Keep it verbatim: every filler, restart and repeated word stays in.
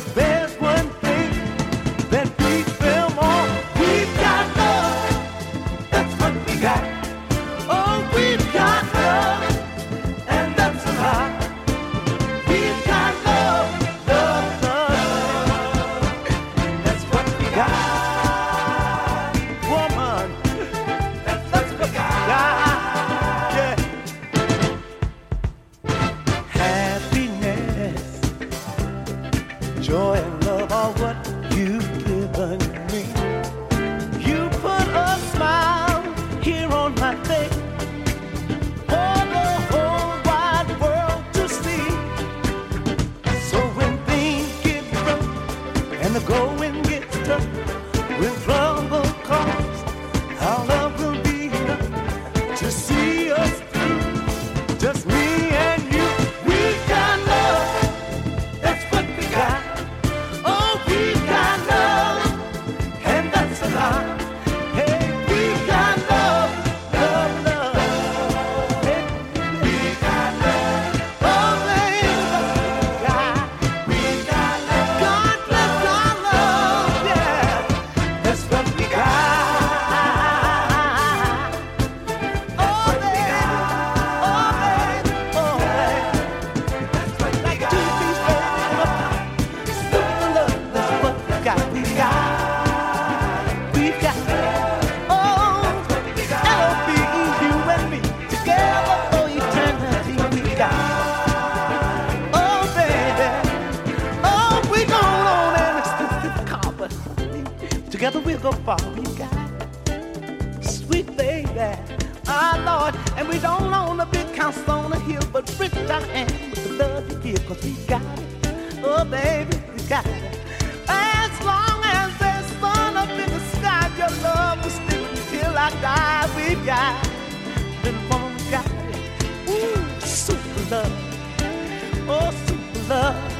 there's one thing that beats them all. We've got love, that's what we got. Oh, we've got love, and that's a lot. We've got love, love, love, that's what we got. Woman, that's what we got. Yeah. Happiness, joy and love are what you've given me. You put a smile here on my face for the whole wide world to see. So when things get rough and the going gets tough, when trouble comes, our love will be enough to see us through. Just me and you. We got love, that's what we got. Oh, we got love, and that's a lot. Hey, we got love, love, love. Hey, we got love. Oh, baby, we got love. God bless our love, yeah. That's what we got. Oh, baby, oh, baby, oh, baby. That's what we got. Two piece baby, super love, that's what we got. We got, we got. Oh, L O V E, you and me together for eternity. We got. Oh, baby, oh, we gone on an expensive car, but together we'll go far. We got sweet baby, our Lord, and we don't own a big house on a hill, but rich I am with the love you give, 'cause we got it. Oh, baby, we got it. As long as there's sun up in the sky, your love will stick until I die. We got it. Little woman, we got it. Ooh, super love. Oh, super love.